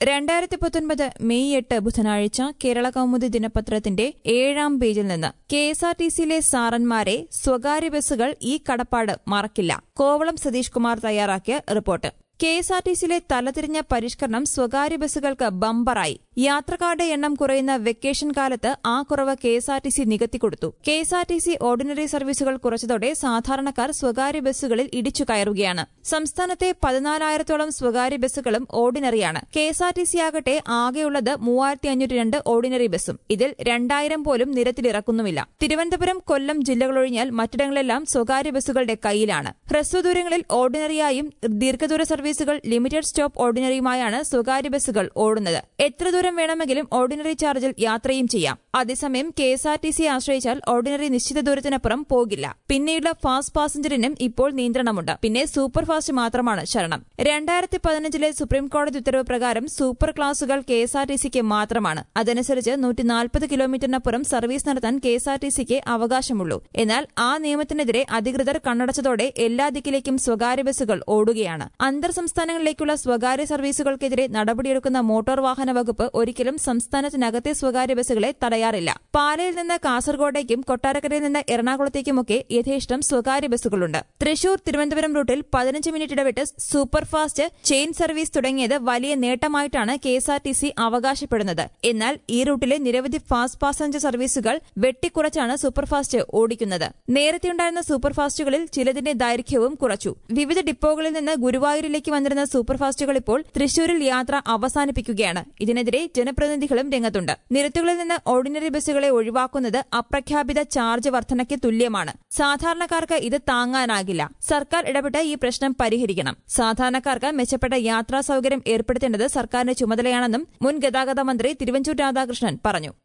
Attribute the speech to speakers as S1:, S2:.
S1: 2019 May 8 ബുധനാഴ്ച കേരള കൗമുദി ദിനപത്രത്തിന്റെ 7-ാം പേജിൽ നിന്ന് കെഎസ്ആർടിസിയിലെ സാറന്മാരെ സ്വകാര്യ ബസ്സുകൾ ഈ കടപ്പാട് മറക്കില്ല. കോവളം സതീഷ് കുമാർ തയ്യാറാക്കിയ റിപ്പോർട്ട്. കെഎസ്ആർടിസിയിലെ തലതിരിഞ്ഞ പരിഷ്കരണം സ്വകാര്യ ബസ്സുകൾക്ക് ബമ്പറായി. യാത്രക്കാരുടെ എണ്ണം കുറയുന്ന വെക്കേഷൻ കാലത്ത് ആ കുറവ് കെഎസ്ആർടിസി നികത്തിക്കൊടുത്തു. കെഎസ്ആർടിസി ഓർഡിനറി സർവീസുകൾ കുറച്ചതോടെ സാധാരണക്കാർ സ്വകാര്യ ബസ്സുകളിൽ ഇടിച്ചു കയറുകയാണ്. സംസ്ഥാനത്തെ 14,000-ഓളം സ്വകാര്യ ബസ്സുകളും ഓർഡിനറിയാണ്. കെഎസ്ആർടിസിയാകട്ടെ ആകെയുള്ളത് 3,502 ഓർഡിനറി ബസ്സും. ഇതിൽ 2,000 പോലും നിരത്തിലിറക്കുന്നുമില്ല. തിരുവനന്തപുരം, കൊല്ലം ജില്ലകളൊഴിഞ്ഞാൽ മറ്റിടങ്ങളെല്ലാം സ്വകാര്യ ബസ്സുകളുടെ കയ്യിലാണ്. ഹ്രസ്വദൂരങ്ങളിൽ ഓർഡിനറിയായും ദീർഘദൂര സർവീസുകൾ ലിമിറ്റഡ് സ്റ്റോപ്പ് ഓർഡിനറിയുമായാണ് സ്വകാര്യ ബസ്സുകൾ ഓടുന്നത്. എത്ര ദൂരം വേണമെങ്കിലും ഓർഡിനറി ചാർജിൽ യാത്രയും ചെയ്യാം. അതേസമയം കെഎസ്ആർടിസിയെ ആശ്രയിച്ചാൽ ഓർഡിനറി നിശ്ചിത ദൂരത്തിനപ്പുറം പോകില്ല. പിന്നെയുള്ള ഫാസ്റ്റ് പാസഞ്ചറിനും ഇപ്പോൾ നിയന്ത്രണമുണ്ട്. പിന്നെ സൂപ്പർ ഫാസ്റ്റ് മാത്രമാണ് ശരണം. 2015 സുപ്രീംകോടതി ഉത്തരവ് പ്രകാരം സൂപ്പർ ക്ലാസുകൾ കെഎസ്ആർടിസിക്ക് മാത്രമാണ്. അതനുസരിച്ച് 140 കിലോമീറ്ററിനപ്പുറം സർവീസ് നടത്താൻ കെഎസ്ആർടിസിക്ക് അവകാശമുള്ളൂ. എന്നാൽ ആ നിയമത്തിനെതിരെ അധികൃതർ കണ്ണടച്ചതോടെ എല്ലാ ദിക്കിലേക്കും സ്വകാര്യ ബസ്സുകൾ ഓടുകയാണ്. അന്തർ സംസ്ഥാനങ്ങളിലേക്കുള്ള സ്വകാര്യ സർവീസുകൾക്കെതിരെ നടപടിയെടുക്കുന്ന മോട്ടോർ വാഹന വകുപ്പ് ഒരിക്കലും സംസ്ഥാനത്തിനകത്തെ സ്വകാര്യ ബസ്സുകളെ തടയാറില്ല. പാലയിൽ നിന്ന് കാസർഗോഡേക്കും കൊട്ടാരക്കരയിൽ നിന്ന് എറണാകുളത്തേക്കുമൊക്കെ യഥേഷ്ടം സ്വകാര്യ ബസ്സുകളുണ്ട്. തൃശൂർ, തിരുവനന്തപുരം റൂട്ടിൽ 15 മിനിറ്റ് ഇടവിട്ട് സൂപ്പർ ഫാസ്റ്റ് ചെയിൻ സർവീസ് തുടങ്ങിയത് വലിയ നേട്ടമായിട്ടാണ് കെഎസ്ആർടിസി അവകാശപ്പെടുന്നത്. എന്നാൽ ഈ റൂട്ടിലെ നിരവധി ഫാസ്റ്റ് പാസഞ്ചർ സർവീസുകൾ വെട്ടിക്കുറച്ചാണ് സൂപ്പർഫാസ്റ്റ് ഓടിക്കുന്നത്. നേരത്തെയുണ്ടായിരുന്ന സൂപ്പർഫാസ്റ്റുകളിൽ ചിലതിന്റെ ദൈർഘ്യവും കുറച്ചു. വിവിധ ഡിപ്പോകളിൽ നിന്ന് ഗുരുവായൂരിലേക്ക് വന്നിരുന്ന സൂപ്പർഫാസ്റ്റുകൾ ഇപ്പോൾ തൃശൂരിൽ യാത്ര അവസാനിപ്പിക്കുകയാണ്. ഇതിനെതിരെ ജനപ്രതിനിധികളും രംഗത്തുണ്ട്. നിരത്തുകളിൽ നിന്ന് ഓർഡിനറി ബസ്സുകളെ ഒഴിവാക്കുന്നത് അപ്രഖ്യാപിത ചാർജ് വർധനയ്ക്ക് തുല്യമാണ്. സാധാരണക്കാർക്ക് ഇത് താങ്ങാനാകില്ല. സർക്കാർ ഇടപെട്ട് ഈ പ്രശ്നം പരിഹരിക്കണം. സാധാരണക്കാർക്ക് മെച്ചപ്പെട്ട യാത്രാ സൌകര്യം ഏർപ്പെടുത്തേണ്ടത് സർക്കാരിന്റെ ചുമതലയാണെന്നും മുൻ ഗതാഗത മന്ത്രി തിരുവഞ്ചൂർ രാധാകൃഷ്ണൻ പറഞ്ഞു.